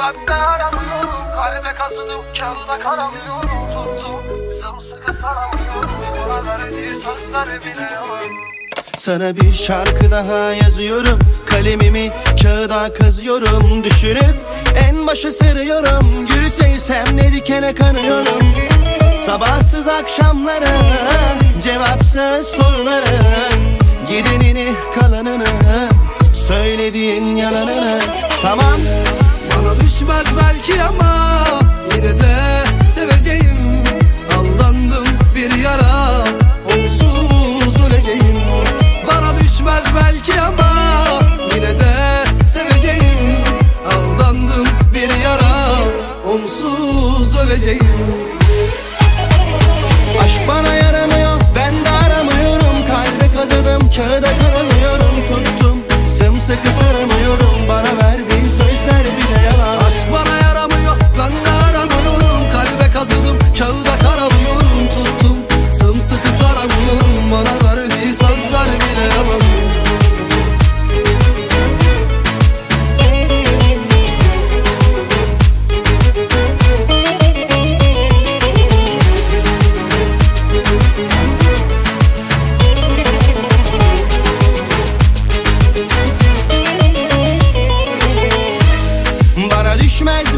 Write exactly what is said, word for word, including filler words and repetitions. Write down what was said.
Ben de aramıyorum, kalbe kazıdım, kağıda karamıyorum. Tuttum, sımsıkı saramıyorum, bana verdiği sözler bile yalan. Sana bir şarkı daha yazıyorum, kalemimi kağıda kazıyorum. Düşünüp en başa sarıyorum, gülü sevsem ne dikene kanıyorum. Sabahsız akşamlara, cevapsız sorulara, gidenini kalanını, söylediğin yalanını. Tamam, bana düşmez belki ama yine de seveceğim. Aldandım bir yara, onsuz öleceğim. Bana düşmez belki ama yine de seveceğim. Aldandım bir yara, onsuz öleceğim. aşk bana yaramıyor, ben de aramıyorum. Kalbe kazıdım, kağıda karamıyorum. Tuttum, sımsıkı saramıyorum, bana verdiğin sözler bile yalan. Aşk bana yaramıyor, ben de aramıyorum. Kalbe kazıdım, kağıda karalıyorum. Tuttum, sımsıkı saramıyorum, bana verdiği sözler bile yalan. Bana düşmez